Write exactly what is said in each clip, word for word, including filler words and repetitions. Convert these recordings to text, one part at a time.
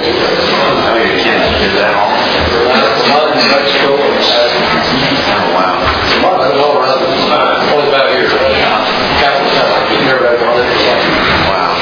Oh, you can't do that all. Oh, wow. All around. Only about here. Capital town. You never had one. Wow.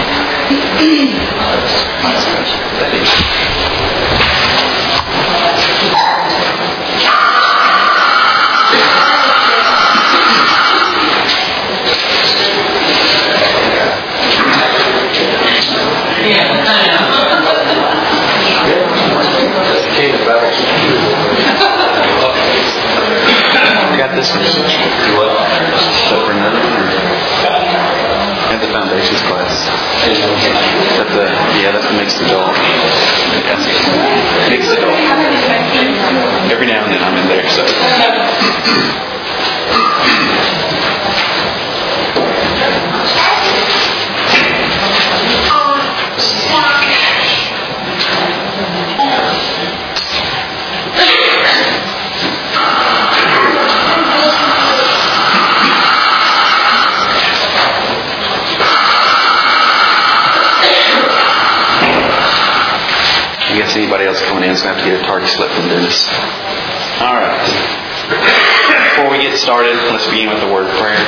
I got this one. You what? Except for none. And the foundations class. That's the yeah, that's the mixed adult. That's mixed adult. Every now and then I'm in there, so. I guess anybody else coming in is going to have to get a tardy slip from Dennis. All right. Before we get started, let's begin with the word of prayer.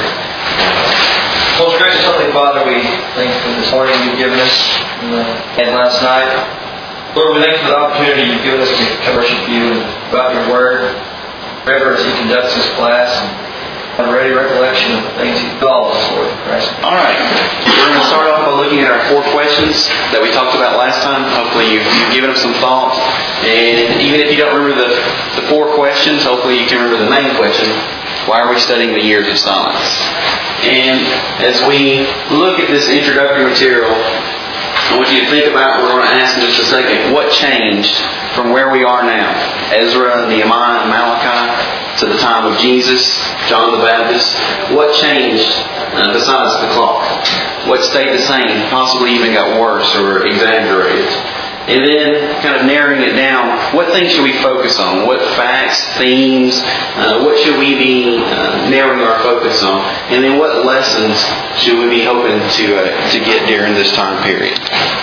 Most gracious Heavenly Father, we thank you for this morning you've given us and last night. Lord, we thank you for the opportunity you've given us to worship you and about your word. Forever as he conducts this class and have a ready recollection of the things you've called us for. All right. We're going to start off by looking at our four questions that we talked about last time. Hopefully you've, you've given them some thought. And even if you don't remember the, the four questions, hopefully you can remember the main question. Why are we studying the years of silence? And as we look at this introductory material, I want you to think about what we're going to ask in just a second. What changed from where we are now? Ezra, Nehemiah, and Malachi to the time of Jesus, John the Baptist. What changed uh, besides the clock? What stayed the same? Possibly even got worse or exaggerated. And then kind of narrowing it down, what things should we focus on? What facts, themes, uh, what should we be uh, narrowing our focus on? And then what lessons should we be hoping to uh, to get during this time period?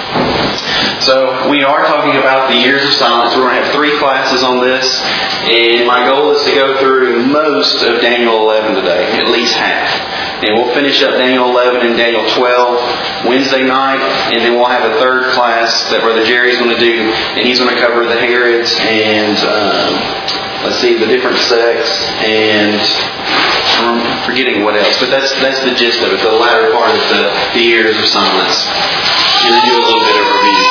So we are talking about the years of silence. We're going to have three classes on this. And my goal is to go through most of Daniel eleven today, at least half. And we'll finish up Daniel eleven and Daniel twelve Wednesday night, and then we'll have a third class that Brother Jerry's going to do, and he's going to cover the Herods and, um, let's see, the different sects, and I'm forgetting what else. But that's that's the gist of it, the latter part of the, the years of silence. And then do a little bit of review.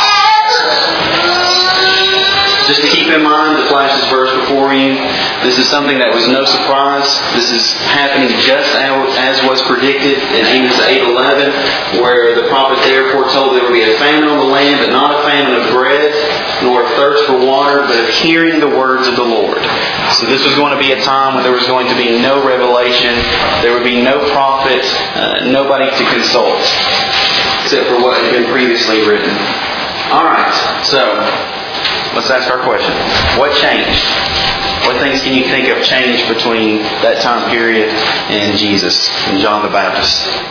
Just to keep in mind, the flash this verse before you. This is something that was no surprise. This is happening just as was predicted in Amos eight eleven, where the prophet there foretold there would be a famine on the land, but not a famine of bread, nor a thirst for water, but of hearing the words of the Lord. So this was going to be a time when there was going to be no revelation, there would be no prophet, uh, nobody to consult, except for what had been previously written. Alright, so let's ask our question. What changed? What things can you think of changed between that time period and Jesus and John the Baptist?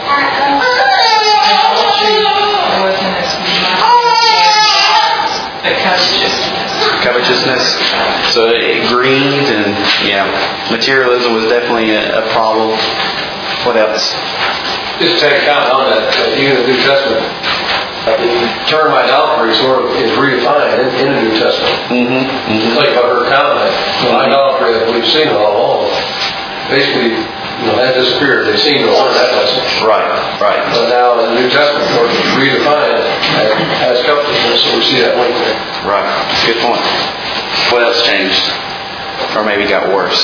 Covetousness. So greed and, yeah, materialism was definitely a, a problem. What else? Just take account on that, even in the New Testament. The term idolatry sort of is redefined in, in the New Testament. Mm-hmm. Mm-hmm. Think about her comment. The idolatry that we've seen all along, basically, you know, that disappeared. They seem to learn that lesson. Right, right. But now in the New Testament, of course, it's redefined as covetousness, so we see that link there. Right. Good point. What else changed? Or maybe got worse?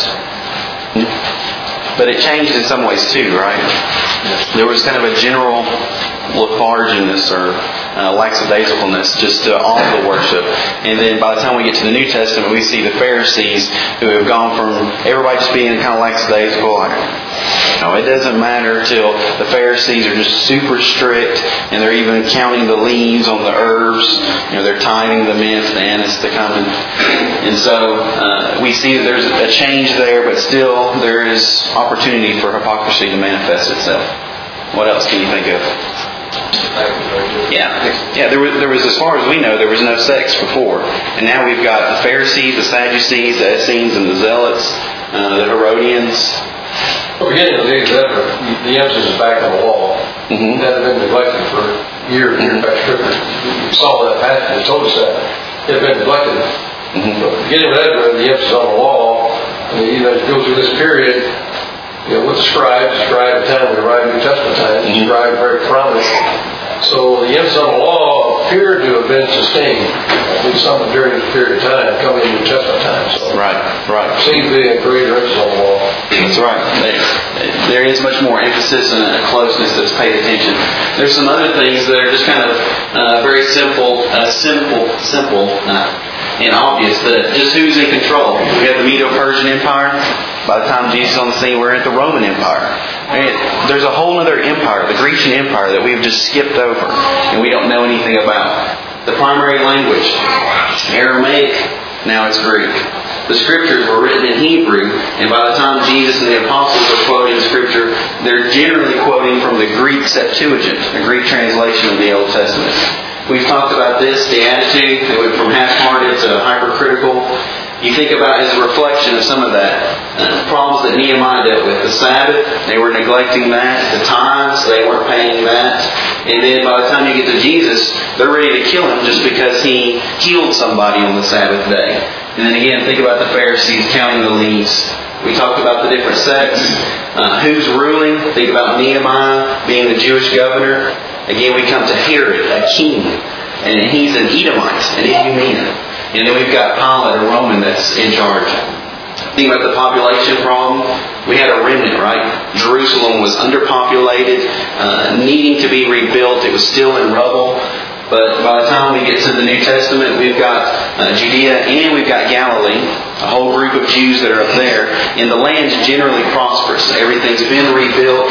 But it changed in some ways too, right? There was kind of a general letharginess or uh, lackadaisicalness just to all the worship. And then by the time we get to the New Testament, we see the Pharisees who have gone from everybody just being kind of lackadaisical, like, no, it doesn't matter, till the Pharisees are just super strict, and they're even counting the leaves on the herbs. You know, they're tithing the mint, the anise, the cumin. And so uh, we see that there's a change there, but still there is opportunity for hypocrisy to manifest itself. What else can you think of? Yeah, yeah. There was, there was, as far as we know, there was no sex before, and now we've got the Pharisees, the Sadducees, the Essenes, and the Zealots, uh, the Herodians. Well, beginning of the age of Ezra, the emphasis is back on the law. Mm-hmm. That had been neglected for years and years. In fact, Scripture, you saw that passage, it told us that it had been neglected. Mm-hmm. But beginning with Ezra, the emphasis on the law, and you know, as you go through this period, you know, with the scribes, the scribe time, we arrive in New Testament times, the scribe very prominent. So the emphasis on the law appeared to have been sustained, at least some during this period of time, coming in New Testament times. So right, right. Seems to be a greater emphasis on the law. That's right. There is much more emphasis and a closeness that's paid attention. There's some other things that are just kind of uh, very simple, uh, simple, simple, uh, and obvious. That just who's in control. We have the Medo-Persian Empire. By the time Jesus is on the scene, we're at the Roman Empire. And there's a whole other empire, the Grecian Empire, that we've just skipped over and we don't know anything about. The primary language, Aramaic, now it's Greek. The Scriptures were written in Hebrew, and by the time Jesus and the apostles are quoting Scripture, they're generally quoting from the Greek Septuagint, a Greek translation of the Old Testament. We've talked about this, the attitude that went from half-hearted to hypercritical. You think about it as a reflection of some of that uh, problems that Nehemiah dealt with. The Sabbath, they were neglecting that. The tithes, they weren't paying that. And then by the time you get to Jesus, they're ready to kill Him just because He healed somebody on the Sabbath day. And then again, think about the Pharisees counting the leaves. We talked about the different sects. Uh, who's ruling? Think about Nehemiah being the Jewish governor. Again, we come to Herod, a king. And he's an Edomite, an Idumean. And then we've got Pilate, a Roman, that's in charge. Think about the population problem. We had a remnant, right? Jerusalem was underpopulated, uh, needing to be rebuilt. It was still in rubble. But by the time we get to the New Testament, we've got uh, Judea and we've got Galilee, a whole group of Jews that are up there. And the land's generally prosperous. Everything's been rebuilt.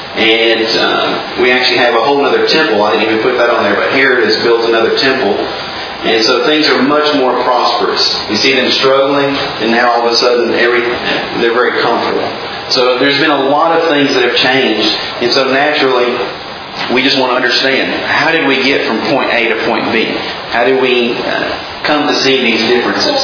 And um, we actually have a whole other temple. I didn't even put that on there, but Herod has built another temple. And so things are much more prosperous. You see them struggling, and now all of a sudden every, they're very comfortable. So there's been a lot of things that have changed. And so naturally, we just want to understand, how did we get from point A to point B? How did we uh, come to see these differences?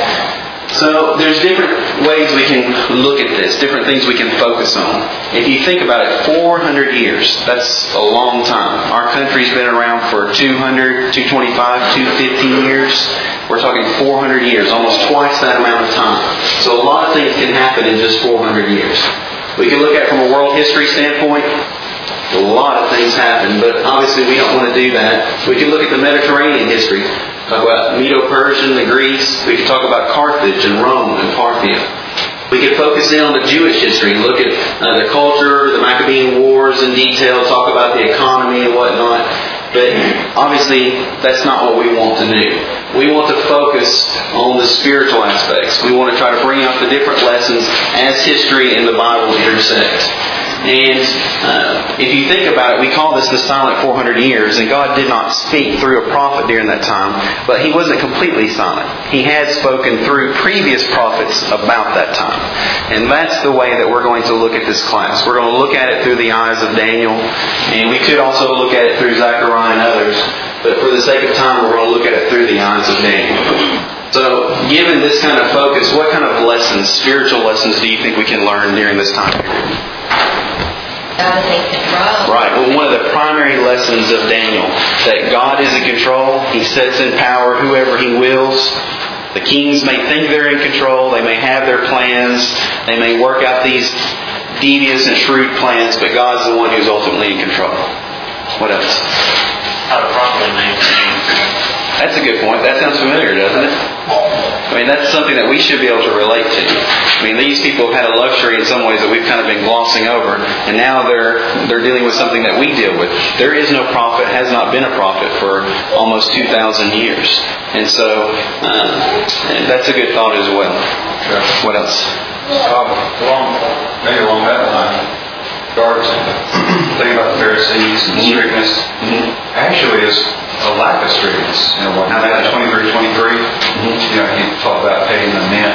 So there's different ways we can look at this, different things we can focus on. If you think about it, four hundred years, that's a long time. Our country's been around for two hundred, two twenty-five, two fifty years. We're talking four hundred years, almost twice that amount of time. So a lot of things can happen in just four hundred years. We can look at it from a world history standpoint. A lot of things happen, but obviously we don't want to do that. We can look at the Mediterranean history. Talk about Medo-Persian, the Greece. We could talk about Carthage and Rome and Parthia. We could focus in on the Jewish history, look at uh, the culture, the Maccabean Wars in detail, talk about the economy and whatnot. But obviously, that's not what we want to do. We want to focus on the spiritual aspects. We want to try to bring out the different lessons as history and the Bible intersect. And uh, if you think about it, we call this the silent four hundred years, and God did not speak through a prophet during that time, but He wasn't completely silent. He had spoken through previous prophets about that time. And that's the way that we're going to look at this class. We're going to look at it through the eyes of Daniel, and we could also look at it through Zechariah and others, but for the sake of time, we're going to look at it through the eyes of Daniel. So, given this kind of focus, what kind of lessons, spiritual lessons, do you think we can learn during this time period? God is in control. Right. Well, one of the primary lessons of Daniel, that God is in control. He sets in power whoever He wills. The kings may think they're in control. They may have their plans. They may work out these devious and shrewd plans, but God's the one who's ultimately in control. What else? How to properly maintain. That's a good point. That sounds familiar, doesn't it? I mean, that's something that we should be able to relate to. I mean, these people have had a luxury in some ways that we've kind of been glossing over, and now they're they're dealing with something that we deal with. There is no prophet, has not been a prophet for almost two thousand years. And so, um, that's a good thought as well. Sure. What else? Um, along, maybe along that line, regards thinking about the Pharisees and the strictness, mm-hmm. actually is a lack of strictness. You know, now they had twenty-three twenty-three, mm-hmm. you know, he talked about paying the mint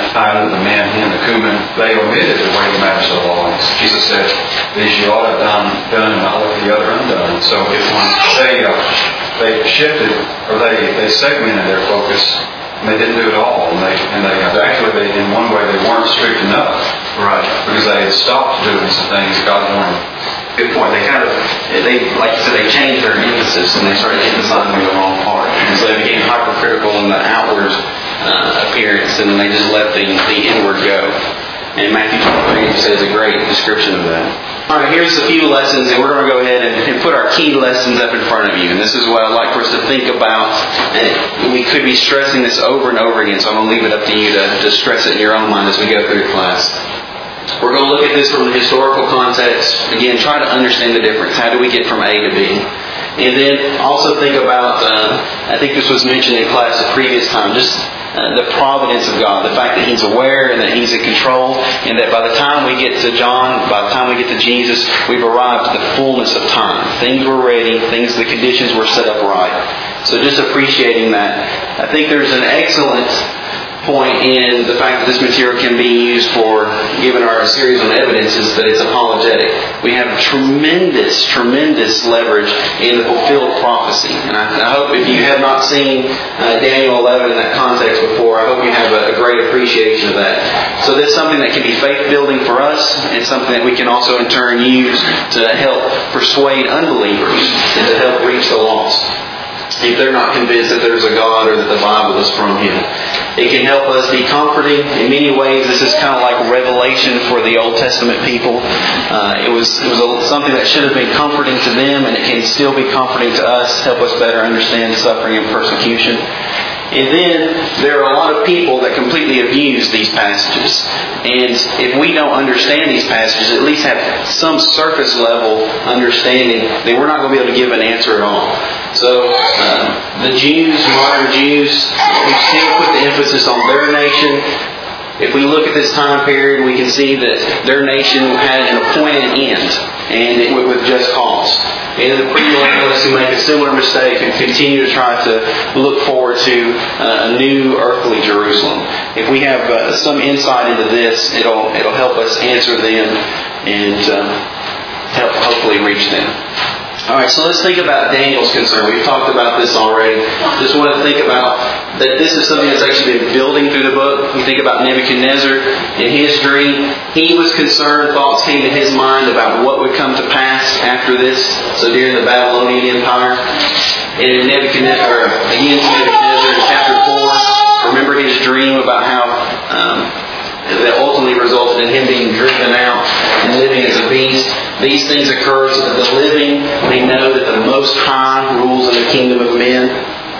Either the men and the cumin, they omitted the weighty matters of the law. Jesus said, these you ought to have done, done and not let the other undone. So if they, uh, they shifted, or they, they segmented their focus, and they didn't do it all. And they, and they actually, they, in one way, they weren't strict enough. Right. Because they had stopped doing some things God wanted. Good point. They kind of, they, like you said, they changed their emphasis and they started emphasizing the wrong part. And so they became hypercritical in the outward uh, appearance, and then they just let the, the inward go. And Matthew twenty-three says a great description of that. All right, here's a few lessons, and we're going to go ahead and, and put our key lessons up in front of you. And this is what I'd like for us to think about. And we could be stressing this over and over again, so I'm going to leave it up to you to, to stress it in your own mind as we go through class. We're going to look at this from the historical context. Again, try to understand the difference. How do we get from A to B? And then also think about, uh, I think this was mentioned in class the previous time, just uh, the providence of God. The fact that He's aware and that He's in control. And that by the time we get to John, by the time we get to Jesus, we've arrived at the fullness of time. Things were ready. Things, the conditions were set up right. So just appreciating that. I think there's an excellent point in the fact that this material can be used for, given our series on evidences, that it's apologetic. We have tremendous, tremendous leverage in the fulfilled prophecy. And I, I hope if you have not seen uh, Daniel eleven in that context before, I hope you have a, a great appreciation of that. So this is something that can be faith-building for us, and something that we can also in turn use to help persuade unbelievers and to help reach the lost, if they're not convinced that there's a God or that the Bible is from Him. It can help us be comforting. In many ways, this is kind of like revelation for the Old Testament people. Uh, it was it was a, something that should have been comforting to them, and it can still be comforting to us, help us better understand suffering and persecution. And then there are a lot of people that completely abuse these passages. And if we don't understand these passages, at least have some surface level understanding, then we're not going to be able to give an answer at all. So uh, the Jews, modern Jews, we still put the emphasis on their nation. If we look at this time period, we can see that their nation had an appointed end, and it with just cause. And the premillennialists who make a similar mistake and continue to try to look forward to uh, a new earthly Jerusalem. If we have uh, some insight into this, it'll it'll help us answer them and um, help hopefully reach them. All right, so let's think about Daniel's concern. We've talked about this already. Just want to think about that this is something that's actually been building through the book. We think about Nebuchadnezzar in his dream. He was concerned, thoughts came to his mind about what would come to pass after this. So during the Babylonian Empire. And in Nebuchadnezzar, again, Nebuchadnezzar in chapter four, remember his dream about how um, that ultimately resulted in him being driven out and living as a beast. These things occur so that the living may know that the Most High rules in the kingdom of men.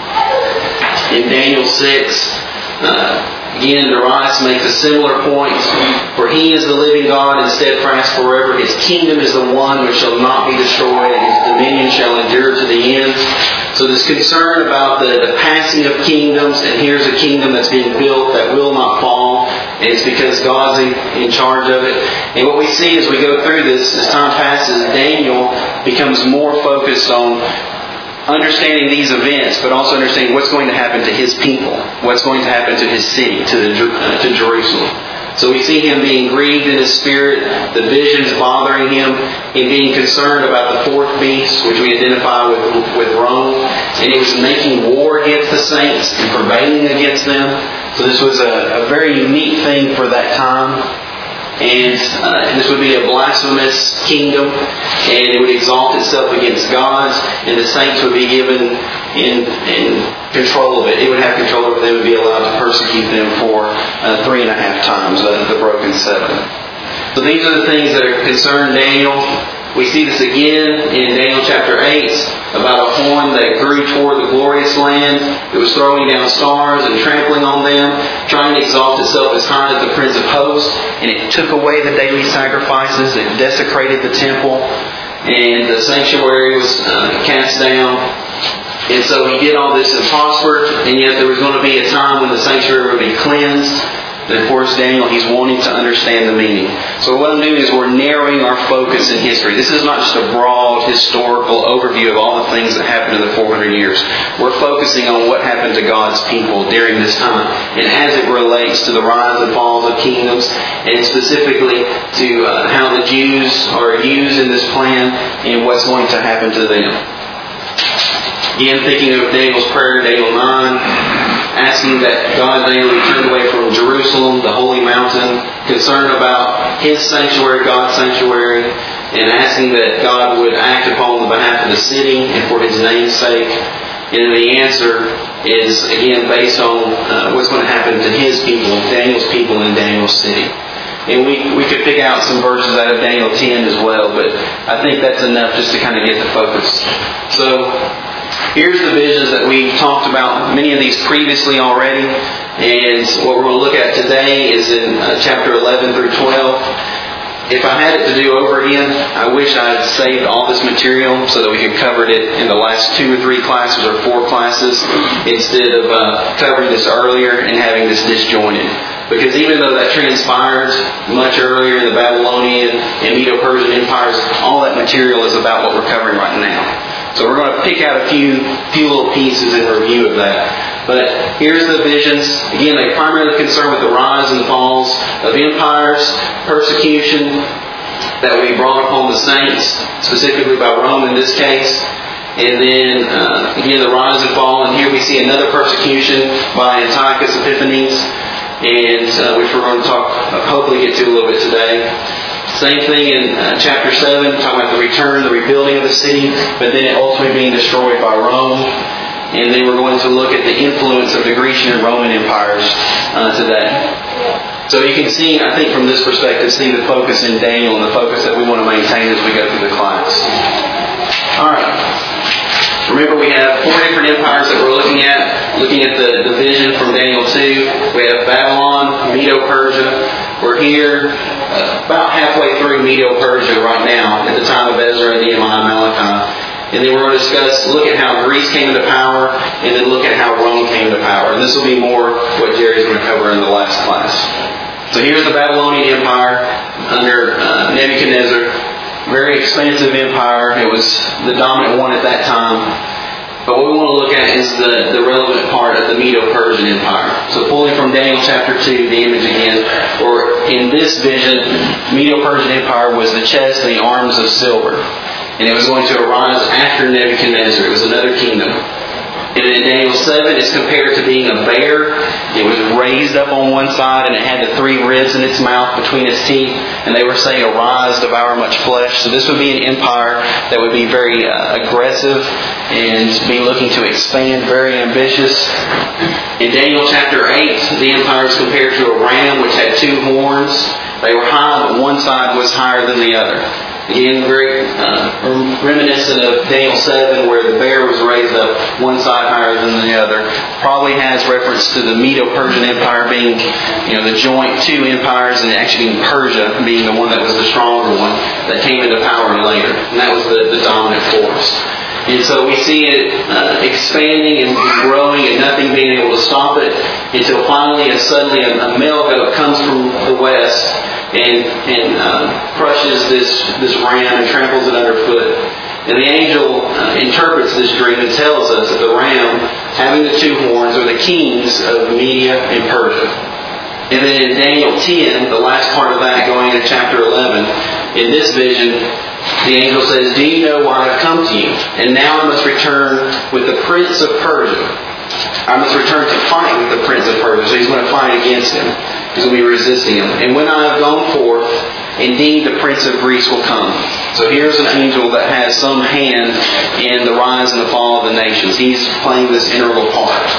In Daniel six, uh, again, Darius makes a similar point. For He is the living God and steadfast forever. His kingdom is the one which shall not be destroyed, and His dominion shall endure to the end. So this concern about the, the passing of kingdoms, and here's a kingdom that's being built that will not fall. And it's because God's in, in charge of it. And what we see as we go through this, as time passes, Daniel becomes more focused on understanding these events, but also understanding what's going to happen to his people, what's going to happen to his city, to, the, uh, to Jerusalem. So we see him being grieved in his spirit, the visions bothering him, and being concerned about the fourth beast, which we identify with, with Rome. And he was making war against the saints and prevailing against them. So this was a, a very unique thing for that time. And uh, this would be a blasphemous kingdom, and it would exalt itself against God, and the saints would be given in, in control of it. It would have control over them and be allowed to persecute them for uh, three and a half times uh, the broken seven. So these are the things that are concerned Daniel. We see this again in Daniel chapter eight about a horn that grew toward the glorious land. It was throwing down stars and trampling on them, trying to exalt itself as high as the Prince of Hosts. And it took away the daily sacrifices. It desecrated the temple. And the sanctuary was uh, cast down. And so he did all this and prospered. And yet there was going to be a time when the sanctuary would be cleansed. But of course, Daniel, he's wanting to understand the meaning. So what I'm doing is we're narrowing our focus in history. This is not just a broad historical overview of all the things that happened in the four hundred years. We're focusing on what happened to God's people during this time, and as it relates to the rise and falls of kingdoms, and specifically to uh, how the Jews are used in this plan and what's going to happen to them. Again, thinking of Daniel's prayer, Daniel nine, asking that God daily turn away from Jerusalem, the holy mountain, concerned about His sanctuary, God's sanctuary, and asking that God would act upon the behalf of the city and for His name's sake. And the answer is, again, based on uh, what's going to happen to His people, Daniel's people in Daniel's city. And we, we could pick out some verses out of Daniel ten as well, but I think that's enough just to kind of get the focus. So, here's the visions that we talked about, many of these previously already. And what we're going to look at today is in uh, chapter eleven through twelve. If I had it to do over again, I wish I had saved all this material so that we could cover it in the last two or three classes or four classes instead of uh, covering this earlier and having this disjointed. Because even though that transpired much earlier in the Babylonian and Medo-Persian empires, all that material is about what we're covering right now. So we're going to pick out a few, few little pieces in review of that. But here's the visions. Again, they primarily concern with the rise and falls of empires, persecution that will be brought upon the saints, specifically by Rome in this case. And then, uh, again, the rise and fall. And here we see another persecution by Antiochus Epiphanes, and uh, which we're going to talk, uh, hopefully get to a little bit today. Same thing in uh, chapter seven, talking about the return, the rebuilding of the city, but then it ultimately being destroyed by Rome. And then we're going to look at the influence of the Grecian and Roman empires uh, today. So you can see, I think from this perspective, see the focus in Daniel and the focus that we want to maintain as we go through the class. Alright. Remember, we have four different empires that we're looking at. Looking at the, the vision from Daniel two. We have Babylon, Medo-Persia. We're here uh, about halfway through Medo-Persia right now at the time of Ezra, Nehemiah, Malachi. And then we're going to discuss, look at how Greece came into power, and then look at how Rome came into power. And this will be more what Jerry's going to cover in the last class. So here's the Babylonian Empire under uh, Nebuchadnezzar. Very expansive empire. It was the dominant one at that time. But what we want to look at is the, the relevant part of the Medo-Persian Empire. So pulling from Daniel chapter two, the image again, or in this vision, Medo-Persian Empire was the chest and the arms of silver. And it was going to arise after Nebuchadnezzar. It was another kingdom. And in Daniel seven, it's compared to being a bear. It was raised up on one side, and it had the three ribs in its mouth between its teeth. And they were saying, "Arise, devour much flesh." So this would be an empire that would be very uh, aggressive and be looking to expand, very ambitious. In Daniel chapter eight, the empire is compared to a ram which had two horns. They were high, but one side was higher than the other. Again, very uh, reminiscent of Daniel seven, where the bear was raised up one side higher than the other. Probably has reference to the Medo-Persian Empire being, you know, the joint two empires, and actually being Persia being the one that was the stronger one that came into power later. And that was the, the dominant force. And so we see it uh, expanding and growing and nothing being able to stop it until finally and suddenly a, a male goat comes from the west and, and uh, crushes this, this ram and tramples it underfoot. And the angel uh, interprets this dream and tells us that the ram, having the two horns, are the kings of Media and Persia. And then in Daniel ten, the last part of that, going into chapter eleven, in this vision, the angel says, "Do you know why I've come to you? And now I must return with the prince of Persia. I must return to fight with the prince of Persia." So he's going to fight against him. He's going to be resisting him. "And when I have gone forth, indeed the prince of Greece will come." So here's an angel that has some hand in the rise and the fall of the nations. He's playing this integral part.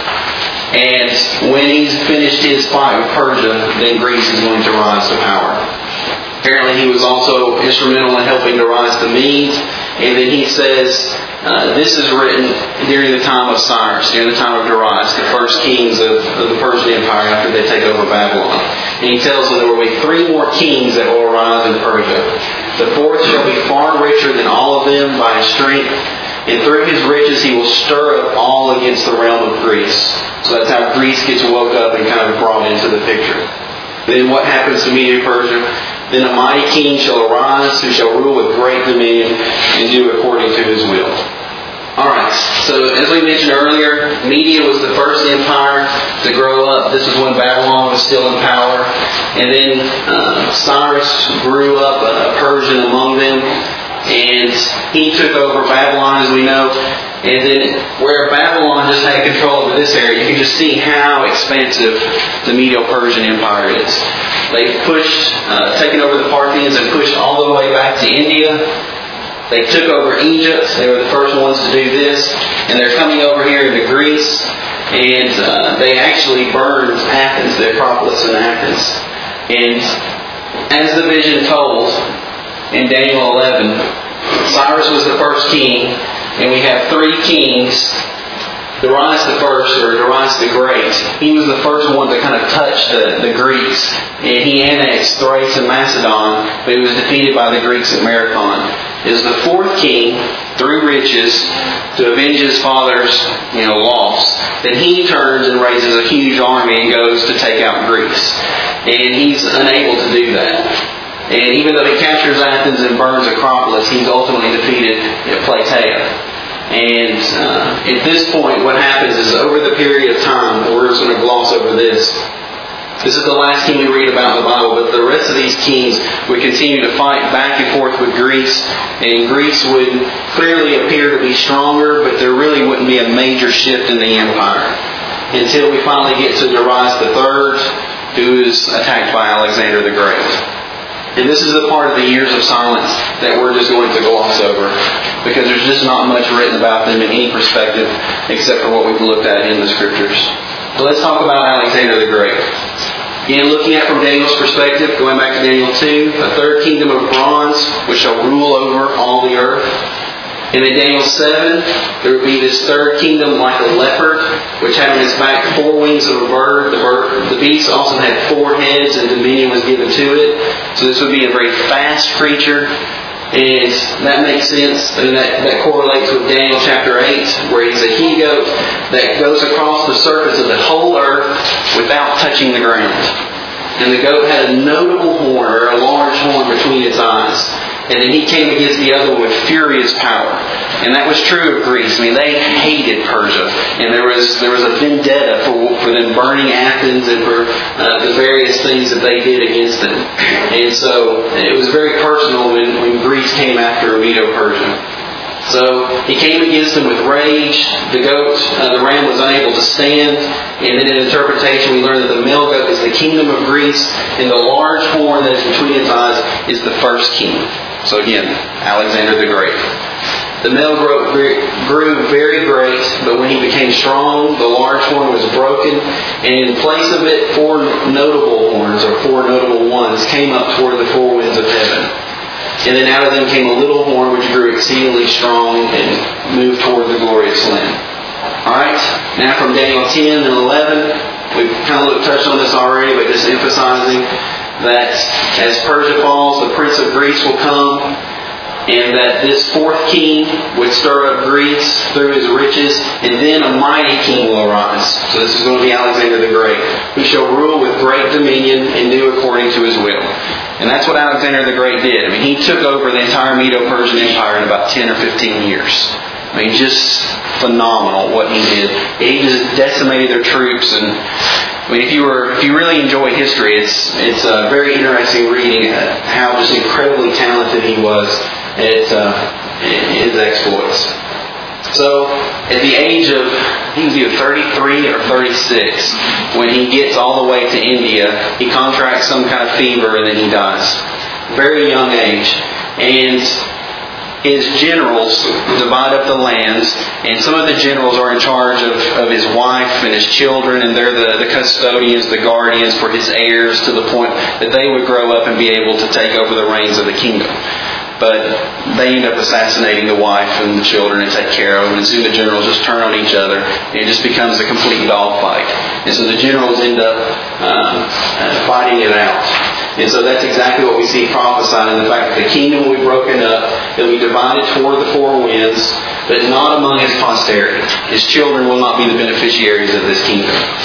And when he's finished his fight with Persia, then Greece is going to rise to power. Apparently he was also instrumental in helping to rise the Medes. And then he says, uh, this is written during the time of Cyrus, during the time of Darius, the first kings of, of the Persian Empire after they take over Babylon. And he tells them there will be three more kings that will arise in Persia. The fourth shall be far richer than all of them by his strength, and through his riches he will stir up all against the realm of Greece. So that's how Greece gets woke up and kind of brought into the picture. Then what happens to Media Persia? Then a mighty king shall arise, who shall rule with great dominion and do according to his will. Alright, so as we mentioned earlier, Media was the first empire to grow up. This is when Babylon was still in power. And then uh, Cyrus grew up, a Persian among them. And he took over Babylon, as we know. And then where Babylon just had control over this area, you can just see how expansive the Medo-Persian Empire is. They've pushed, uh, taken over the Parthians and pushed all the way back to India. They took over Egypt. They were the first ones to do this. And they're coming over here into Greece. And uh, they actually burned Athens, the Acropolis in Athens. And as the vision told in Daniel eleven, Cyrus was the first king. And we have three kings. Darius the first, or Darius the Great, he was the first one to kind of touch the, the Greeks. And he annexed Thrace and Macedon, but he was defeated by the Greeks at Marathon. It was the fourth king, through riches, to avenge his father's you know, loss. Then he turns and raises a huge army and goes to take out Greece. And he's unable to do that. And even though he captures Athens and burns Acropolis, he's ultimately defeated at Plataea. And uh, at this point, what happens is over the period of time, we're just going to gloss over this. This is the last king we read about in the Bible, but the rest of these kings would continue to fight back and forth with Greece. And Greece would clearly appear to be stronger, but there really wouldn't be a major shift in the empire. Until we finally get to Darius the third, who is attacked by Alexander the Great. And this is the part of the years of silence that we're just going to gloss over, because there's just not much written about them in any perspective except for what we've looked at in the Scriptures. So let's talk about Alexander the Great. Again, looking at from Daniel's perspective, going back to Daniel two, a third kingdom of bronze which shall rule over all the earth. And in Daniel seven, there would be this third kingdom like a leopard, which had on its back four wings of a bird. The bird, the beast also had four heads, and dominion was given to it. So this would be a very fast creature. And that makes sense, and that, that correlates with Daniel chapter eight, where he's a he-goat that goes across the surface of the whole earth without touching the ground. And the goat had a notable horn, or a large horn between its eyes. And then he came against the other one with furious power. And that was true of Greece. I mean, they hated Persia. And there was there was a vendetta for, for them burning Athens and for uh, the various things that they did against them. And so it was very personal when, when Greece came after Medo-Persia. So he came against them with rage. The goat, uh, the ram was unable to stand. And then in interpretation we learn that the male goat is the kingdom of Greece. And the large horn that is between its eyes is the first king. So again, Alexander the Great. The male goat grew very great, but when he became strong, the large horn was broken, and in place of it, four notable horns, or four notable ones, came up toward the four winds of heaven. And then out of them came a little horn which grew exceedingly strong and moved toward the glorious land. Alright, now from Daniel ten and eleven, we've kind of touched on this already, but just emphasizing that as Persia falls, the prince of Greece will come, and that this fourth king would stir up Greece through his riches, and then a mighty king will arise. So this is going to be Alexander the Great, who shall rule with great dominion and do according to his will. And that's what Alexander the Great did. I mean, he took over the entire Medo-Persian Empire in about ten or fifteen years. I mean, just phenomenal what he did. He just decimated their troops, and I mean, if you were, if you really enjoy history, it's it's a very interesting reading how just incredibly talented he was at uh, his exploits. So, at the age of, he was either thirty-three or thirty-six, when he gets all the way to India, he contracts some kind of fever and then he dies. Very young age. And his generals divide up the lands, and some of the generals are in charge of, of his wife and his children, and they're the, the custodians, the guardians for his heirs, to the point that they would grow up and be able to take over the reins of the kingdom. But they end up assassinating the wife and the children and take care of them, and soon the generals just turn on each other, and it just becomes a complete dogfight. And so the generals end up um, uh, fighting it out. And so that's exactly what we see prophesied in the fact that the kingdom will be broken up, it will be divided toward the four winds, but not among his posterity. His children will not be the beneficiaries of this kingdom.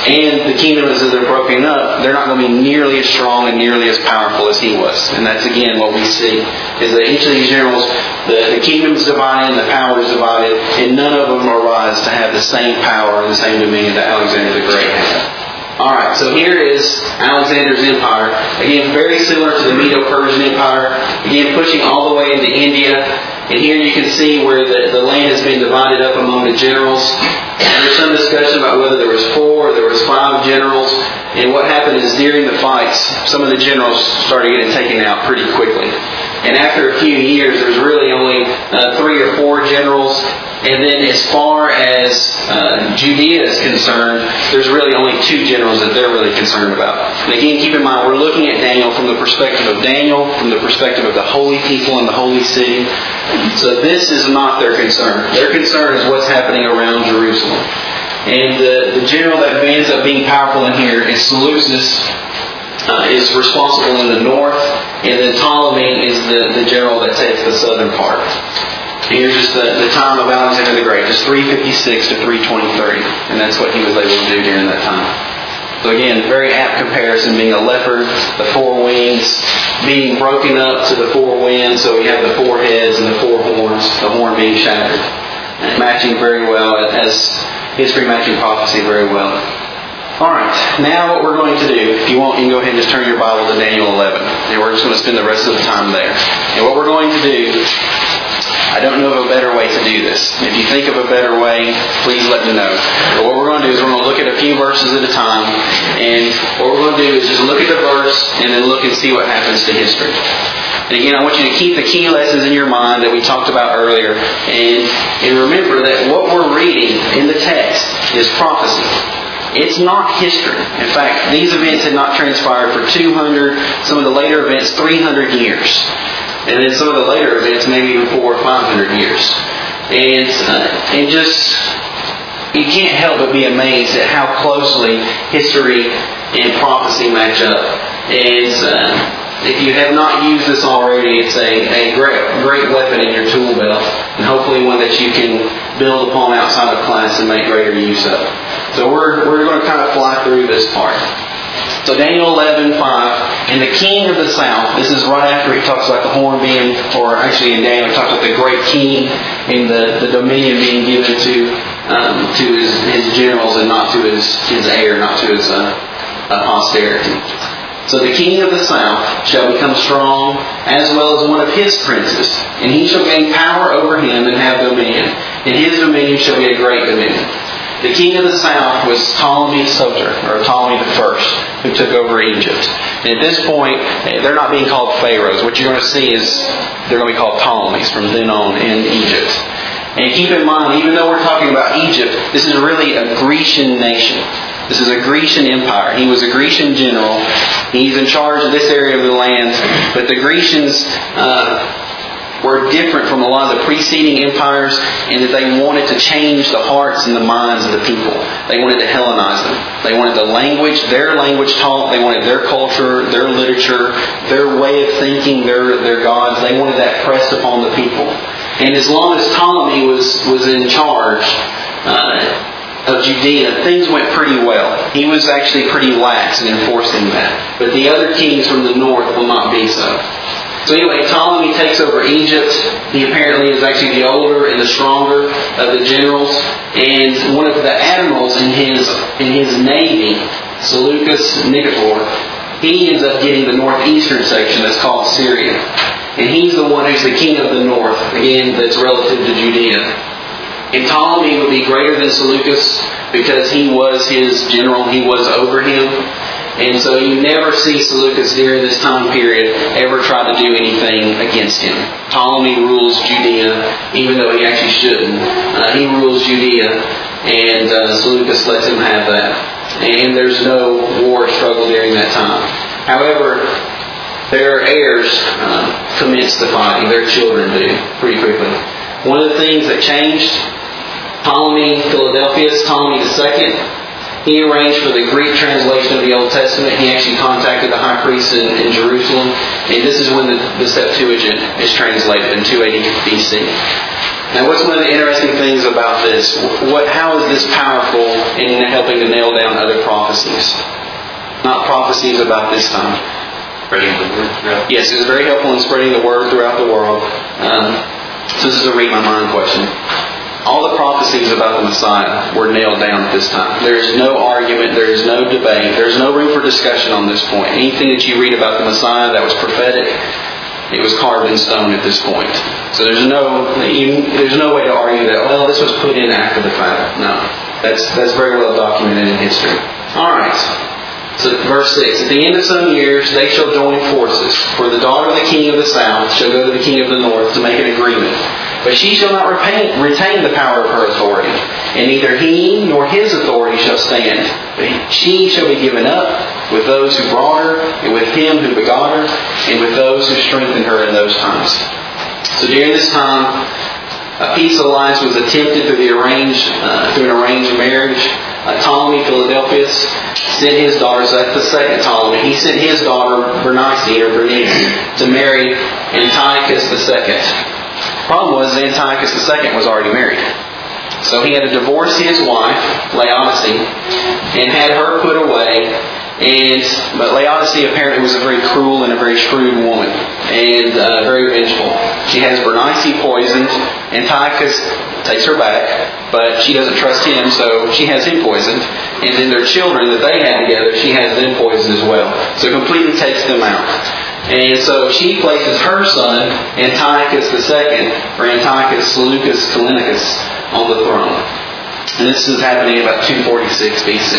And the kingdoms as they're broken up, they're not going to be nearly as strong and nearly as powerful as he was. And that's again what we see, is that each of these generals, the, the kingdom's divided and the power is divided, and none of them arise to have the same power and the same dominion that Alexander the Great had. Alright, so here is Alexander's empire. Again, very similar to the Medo-Persian Empire. Again, pushing all the way into India. And here you can see where the, the land has been divided up among the generals. And there's some discussion about whether there was four or there was five generals. And what happened is during the fights, some of the generals started getting taken out pretty quickly. And after a few years, there was really only uh, three or four generals. And then as far as uh, Judea is concerned, there's really only two generals that they're really concerned about. And again, keep in mind, we're looking at Daniel from the perspective of Daniel, from the perspective of the holy people in the holy city. So this is not their concern. Their concern is what's happening around Jerusalem. And the, the general that ends up being powerful in here is Seleucus, uh, is responsible in the north, and then Ptolemy is the, the general that takes the southern part. Here's just the, the time of Alexander the Great, just three fifty-six to three twenty-three, and that's what he was able to do during that time. So again, very apt comparison, being a leopard, the four wings, being broken up to the four winds, so we have the four heads and the four horns, the horn being shattered. And matching very well, as history matching prophecy very well. Alright, now what we're going to do, if you want, you can go ahead and just turn your Bible to Daniel eleven, and we're just going to spend the rest of the time there. And what we're going to do, I don't know of a better way to do this. If you think of a better way, please let me know. But what we're going to do is we're going to look at a few verses at a time. And what we're going to do is just look at the verse and then look and see what happens to history. And again, I want you to keep the key lessons in your mind that we talked about earlier. And, and remember that what we're reading in the text is prophecy. It's not history. In fact, these events had not transpired for two hundred, some of the later events, three hundred years. And then some of the later events, maybe even four or five hundred years. And, uh, and just, you can't help but be amazed at how closely history and prophecy match up. And uh, if you have not used this already, it's a, a great, great weapon in your tool belt. And hopefully one that you can build upon outside of class and make greater use of. So we're, we're going to kind of fly through this part. So Daniel eleven five, and the king of the south, this is right after he talks about the horn being, or actually in Daniel he talks about the great king and the, the dominion being given to um, to his, his generals and not to his, his heir, not to his uh, uh, posterity. So the king of the south shall become strong, as well as one of his princes, and he shall gain power over him and have dominion, and his dominion shall be a great dominion. The king of the south was Ptolemy Soter, or Ptolemy the First, who took over Egypt. And at this point, they're not being called pharaohs. What you're going to see is they're going to be called Ptolemies from then on in Egypt. And keep in mind, even though we're talking about Egypt, this is really a Grecian nation. This is a Grecian empire. He was a Grecian general. He's in charge of this area of the land. But the Grecians Uh, were different from a lot of the preceding empires in that they wanted to change the hearts and the minds of the people. They wanted to Hellenize them. They wanted the language, their language taught. They wanted their culture, their literature, their way of thinking, their their gods. They wanted that pressed upon the people. And as long as Ptolemy was, was in charge uh, of Judea, things went pretty well. He was actually pretty lax in enforcing that. But the other kings from the north will not be so. So anyway, Ptolemy takes over Egypt. He apparently is actually the older and the stronger of the generals. And one of the admirals in his in his navy, Seleucus Nicator, he ends up getting the northeastern section that's called Syria. And he's the one who's the king of the north, again, that's relative to Judea. And Ptolemy would be greater than Seleucus because he was his general, he was over him. And so you never see Seleucus during this time period ever try to do anything against him. Ptolemy rules Judea, even though he actually shouldn't. Uh, he rules Judea, and uh, Seleucus lets him have that. And there's no war struggle during that time. However, their heirs uh, commence the fighting. Their children do, pretty quickly. One of the things that changed, Ptolemy Philadelphus, Ptolemy the Second, he arranged for the Greek translation of the Old Testament. He actually contacted the high priest in, in Jerusalem. And this is when the, the Septuagint is translated in two eighty B C. Now, what's one of the interesting things about this? What, how is this powerful in helping to nail down other prophecies? Not prophecies about this time. Spreading the word throughout. Yes, it's very helpful in spreading the word throughout the world. Um, so this is a read my mind question. All the prophecies about the Messiah were nailed down at this time. There is no argument. There is no debate. There is no room for discussion on this point. Anything that you read about the Messiah that was prophetic, it was carved in stone at this point. So there's no there's no way to argue that, well, this was put in after the fact. No. That's that's very well documented in history. All right. So verse six, at the end of some years they shall join forces, for the daughter of the king of the south shall go to the king of the north to make an agreement. But she shall not retain, retain the power of her authority, and neither he nor his authority shall stand. But she shall be given up with those who brought her, and with him who begot her, and with those who strengthened her in those times. So during this time, a peace alliance was attempted through the arranged uh, through an arranged marriage. Uh, Ptolemy Philadelphus sent his daughters, that's the second Ptolemy, he sent his daughter Bernice or Bernice to marry Antiochus the second. The problem was Antiochus the second was already married. So he had to divorce his wife, Laodice, and had her put away. And but Laodice apparently was a very cruel and a very shrewd woman, and uh, very vengeful. She has Bernice poisoned. Antiochus takes her back, but she doesn't trust him, so she has him poisoned. And then their children that they had together, she has them poisoned as well. So completely takes them out. And so she places her son, Antiochus the second, or Antiochus Seleucus Callinicus, on the throne. And this is happening about two forty-six B C.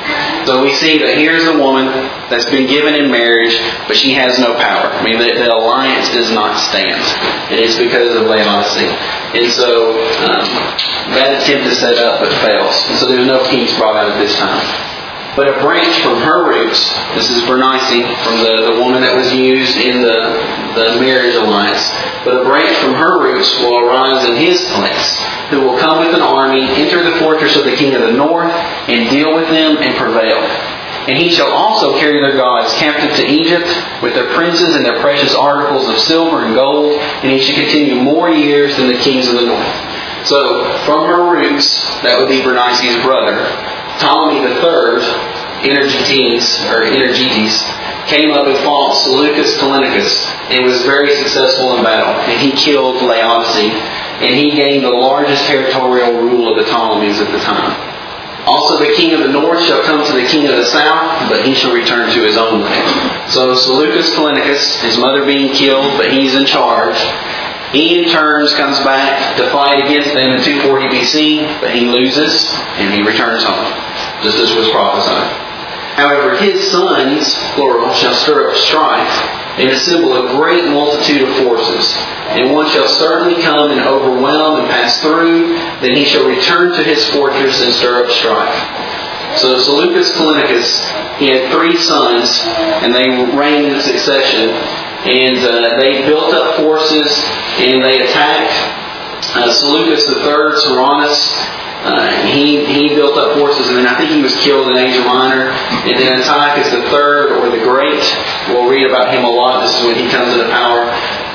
So we see that here's a woman that's been given in marriage, but she has no power. I mean, the, the alliance does not stand. And it's because of Laodice. And so um, that attempt is set up but fails. And so there's no peace brought out at this time. But a branch from her roots, this is Bernice, from the, the woman that was used in the, the marriage alliance, but a branch from her roots will arise in his place, who will come with an army, enter the fortress of the king of the north, and deal with them and prevail. And he shall also carry their gods captive to Egypt, with their princes and their precious articles of silver and gold, and he shall continue more years than the kings of the north. So, from her roots, that would be Bernice's brother, Ptolemy the third, Energetes, or Energetes, came up and fought Seleucus Callinicus and was very successful in battle. And he killed Laodice, and he gained the largest territorial rule of the Ptolemies at the time. Also the king of the north shall come to the king of the south, but he shall return to his own land. So Seleucus Callinicus, his mother being killed, but he's in charge. He in turns comes back to fight against them in two forty B C, but he loses and he returns home, just as was prophesied. However, his sons, plural, shall stir up strife and assemble a great multitude of forces. And one shall certainly come and overwhelm and pass through, then he shall return to his fortress and stir up strife. So Seleucus Callinicus, he had three sons, and they reigned in succession. And uh, they built up forces, and they attacked uh, Seleucus the third, Seranus. Uh, he he built up forces, and then I think he was killed in Asia Minor. And then Antiochus the third, or the Great, we'll read about him a lot. This is when he comes into power.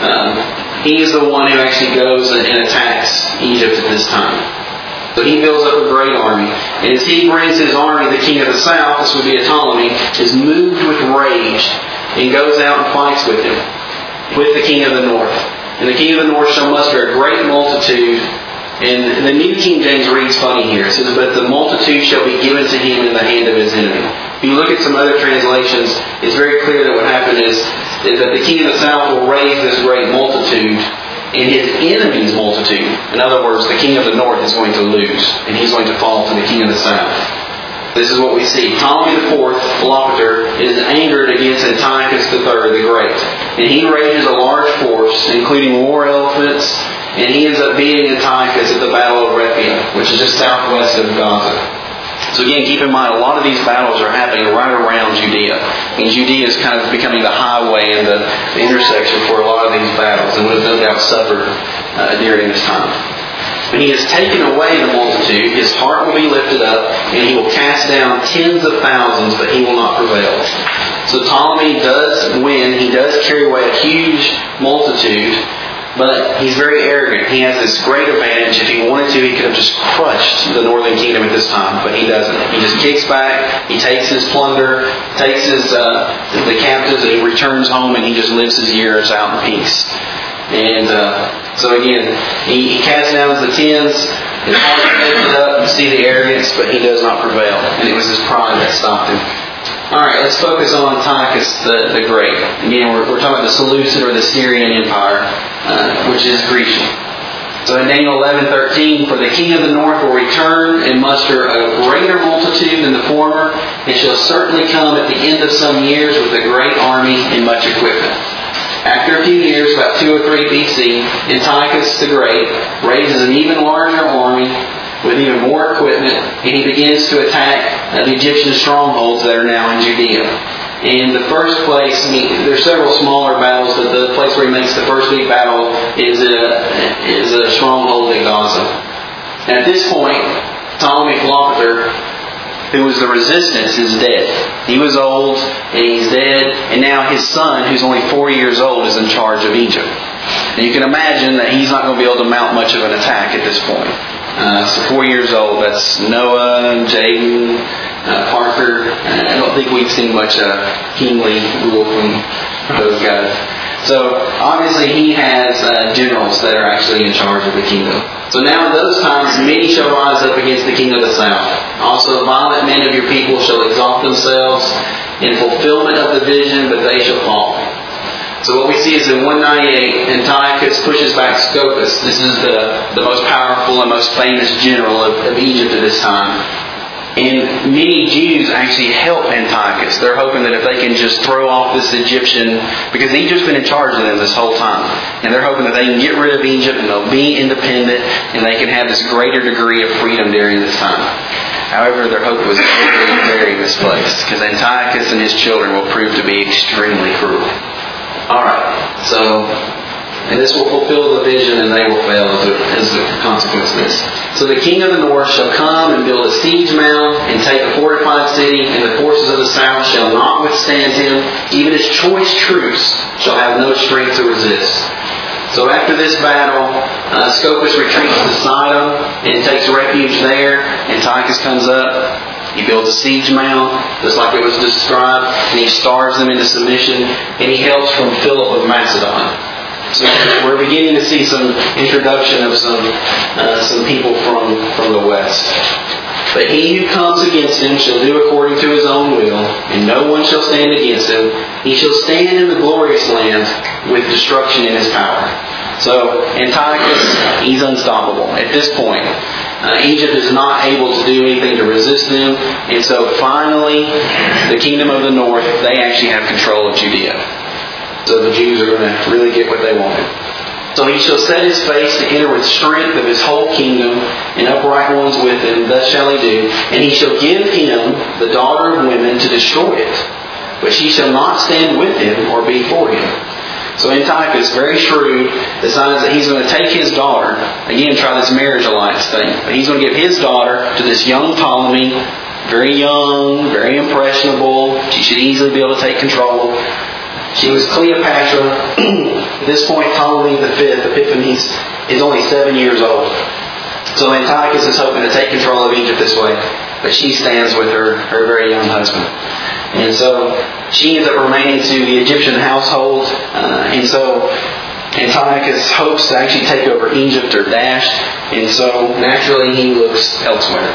Um, he is the one who actually goes and, and attacks Egypt at this time. So he builds up a great army. And as he brings his army, the king of the south, this would be a Ptolemy, is moved with rage and goes out and fights with him, with the king of the north. And the king of the north shall muster a great multitude. And the New King James reads funny here. It says, but the multitude shall be given to him in the hand of his enemy. If you look at some other translations, it's very clear that what happened is, is that the king of the south will raise this great multitude, and his enemy's multitude, in other words, the king of the north is going to lose, and he's going to fall to the king of the south. This is what we see. Ptolemy the fourth, Philopater, is angered against Antiochus the third, the Great. And he raises a large force, including war elephants, and he ends up beating Antiochus at the Battle of Rhegium, which is just southwest of Gaza. So again, keep in mind, a lot of these battles are happening right around Judea. And Judea is kind of becoming the highway and the, the intersection for a lot of these battles, and would have no doubt suffered uh, during this time. When he has taken away the multitude, his heart will be lifted up, and he will cast down tens of thousands, but he will not prevail. So Ptolemy does win. He does carry away a huge multitude, But he's very arrogant. He has this great advantage. If he wanted to, he could have just crushed the northern kingdom at this time, but he doesn't. He just kicks back, he takes his plunder, takes his uh, the captives, and he returns home, and he just lives his years out in peace. And uh, so again, he, he casts down the tens. His heart is lifted up. You see the arrogance, but he does not prevail. And it was his pride that stopped him. All right, let's focus on Antiochus the, the Great. Again, we're, we're talking about the Seleucid or the Syrian Empire, uh, which is Grecian. So in Daniel eleven thirteen, for the king of the north will return and muster a greater multitude than the former, and shall certainly come at the end of some years with a great army and much equipment. After a few years, about two or three B C, Antiochus the Great raises an even larger army with even more equipment, and he begins to attack uh, the Egyptian strongholds that are now in Judea. In the first place, I mean, there are several smaller battles, but the place where he makes the first big battle is a, is a stronghold at Gaza. And at this point, Ptolemy Philopater, who was the resistance, is dead. He was old, and he's dead, and now his son, who's only four years old, is in charge of Egypt. And you can imagine that he's not going to be able to mount much of an attack at this point. Uh, so four years old, that's Noah, Jaden, uh, Parker. I don't think we've seen much uh, kingly rule from those guys. So obviously he has uh, generals that are actually in charge of the kingdom. So now in those times many shall rise up against the king of the south. Also violent men of your people shall exalt themselves in fulfillment of the vision, but they shall fall. So what we see is in one ninety-eight, Antiochus pushes back Scopas. This is the, the most powerful and most famous general of, of Egypt at this time. And many Jews actually help Antiochus. They're hoping that if they can just throw off this Egyptian, because Egypt's been in charge of them this whole time. And they're hoping that they can get rid of Egypt and they'll be independent and they can have this greater degree of freedom during this time. However, their hope was very, very misplaced, because Antiochus and his children will prove to be extremely cruel. Alright, so, and this will fulfill the vision and they will fail as a, as a consequence of this. So the king of the north shall come and build a siege mound and take a fortified city, and the forces of the south shall not withstand him. Even his choice troops shall have no strength to resist. So after this battle, uh, Scopas retreats to Sidon and takes refuge there. Antiochus comes up. He builds a siege mound, just like it was described, and he starves them into submission, and he helps from Philip of Macedon. So we're beginning to see some introduction of some uh, some people from, from the west. But he who comes against him shall do according to his own will, and no one shall stand against him. He shall stand in the glorious land with destruction in his power. So Antiochus, he's unstoppable at this point. Uh, Egypt is not able to do anything to resist them, and so finally, the kingdom of the north, they actually have control of Judea. So the Jews are going to really get what they wanted. So he shall set his face to enter with strength of his whole kingdom, and upright ones with him, thus shall he do. And he shall give him the daughter of women to destroy it, but she shall not stand with him or be for him. So Antiochus, very shrewd, decides that he's going to take his daughter, again try this marriage alliance thing, but he's going to give his daughter to this young Ptolemy, very young, very impressionable. She should easily be able to take control. She was Cleopatra. At this point, Ptolemy the fifth, Epiphanes, is only seven years old. So Antiochus is hoping to take control of Egypt this way, but she stands with her, her very young husband. And so she ends up remaining to the Egyptian household. Uh, and so Antiochus hopes to actually take over Egypt or Dash. And so naturally he looks elsewhere.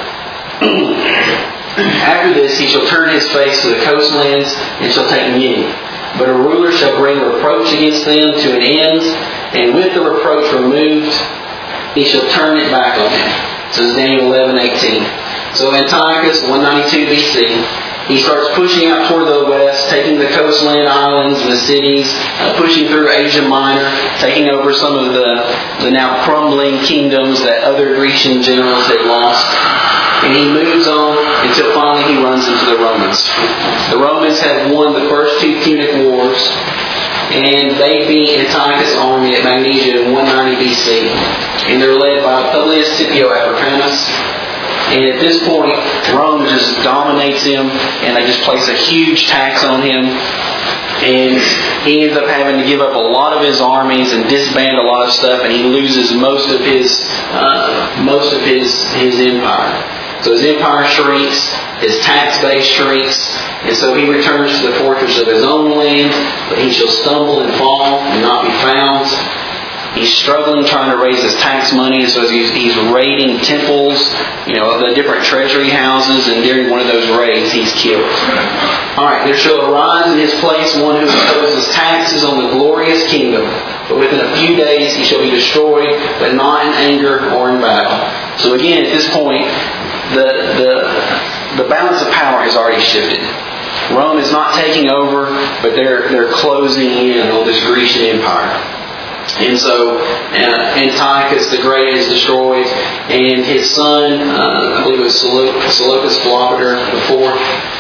After this he shall turn his face to the coastlands and shall take Mini. But a ruler shall bring reproach against them to an end, and with the reproach removed, he shall turn it back on him. So it's Daniel eleven eighteen. So Antiochus, one ninety-two B C, he starts pushing out toward the west, taking the coastland islands and the cities, uh, pushing through Asia Minor, taking over some of the, the now crumbling kingdoms that other Grecian generals had lost. And he moves on until finally he runs into the Romans. The Romans had won the first two Punic Wars, and they beat Antiochus' army at Magnesia in one ninety B C. And they're led by Publius Scipio Africanus. And at this point, Rome just dominates him, and they just place a huge tax on him. And he ends up having to give up a lot of his armies and disband a lot of stuff, and he loses most of his uh, most of his his empire. So his empire shrinks, his tax base shrinks, and so he returns to the fortress of his own land, but he shall stumble and fall and not be found. He's struggling trying to raise his tax money, and so he's, he's raiding temples, you know, of the different treasury houses, and during one of those raids, he's killed. Alright, there shall arise in his place one who imposes taxes on the glorious kingdom, but within a few days he shall be destroyed, but not in anger or in battle. So again, at this point, the the the balance of power has already shifted. Rome is not taking over, but they're they're closing in on this Grecian Empire. And so uh, Antiochus the Great is destroyed, and his son, uh, I believe it was Seleucus Philopater the fourth,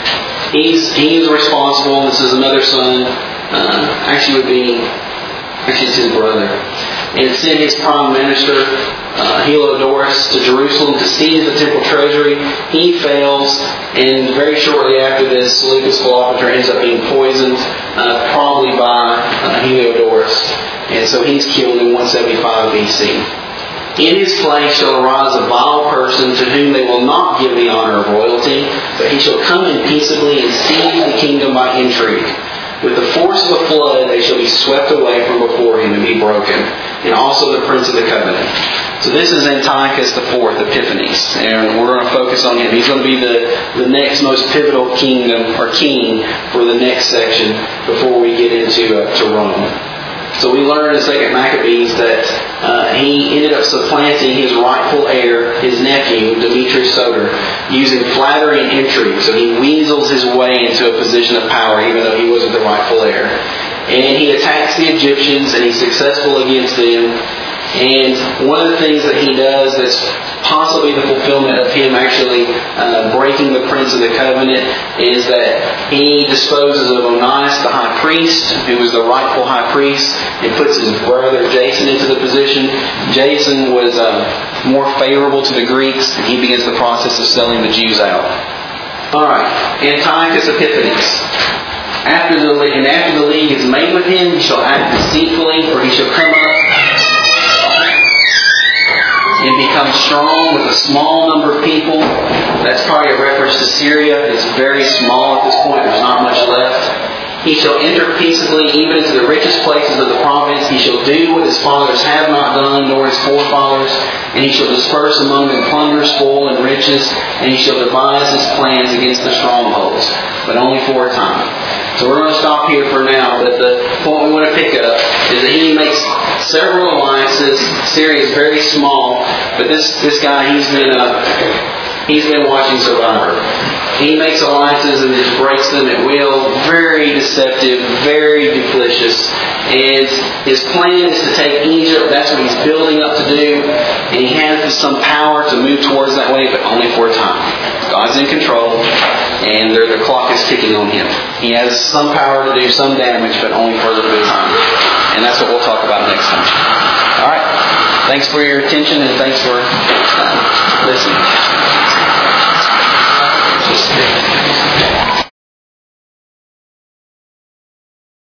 he's he is responsible. This is another son. Uh, actually, would be actually it's his brother, and sent his prime minister uh, Heliodorus to Jerusalem to seize the temple treasury. He fails, and very shortly after this, Seleucus Philopater ends up being poisoned, uh, probably by uh, Heliodorus. And so he's killed in one seventy-five B C. In his place shall arise a vile person to whom they will not give the honor of royalty, but he shall come in peaceably and seize the kingdom by intrigue. With the force of a flood they shall be swept away from before him and be broken, and also the prince of the covenant. So this is Antiochus the fourth, Epiphanes, and we're going to focus on him. He's going to be the, the next most pivotal kingdom or king for the next section before we get into uh, to Rome. So we learn in Second Maccabees that uh, he ended up supplanting his rightful heir, his nephew, Demetrius Soter, using flattery and intrigue. So he weasels his way into a position of power, even though he wasn't the rightful heir. And he attacks the Egyptians, and he's successful against them. And one of the things that he does that's possibly the fulfillment of him actually uh, breaking the Prince of the Covenant is that he disposes of Onias, the high priest, who was the rightful high priest, and puts his brother Jason into the position. Jason was uh, more favorable to the Greeks, and he begins the process of selling the Jews out. Alright, Antiochus Epiphanes. After the, and after the league is made with him, he shall act deceitfully, for he shall come up and become strong with a small number of people. That's probably a reference to Syria. It's very small at this point. There's not much left. He shall enter peaceably even into the richest places of the province. He shall do what his fathers have not done, nor his forefathers. And he shall disperse among them plunder, spoil, and riches. And he shall devise his plans against the strongholds, but only for a time. So we're going to stop here for now, but the point we want to pick up is that he makes several alliances. Syria is very small, but this this guy, he's been uh, he's been watching Survivor. He makes alliances and just breaks them at will. Very deceptive, very duplicitous. And his plan is to take Egypt. That's what he's building up to do. And he has some power to move towards that way, but only for a time. God's in control, and the clock is ticking on him. He has some power to do some damage, but only for a little bit of time. And that's what we'll talk about next time. All right. Thanks for your attention, and thanks for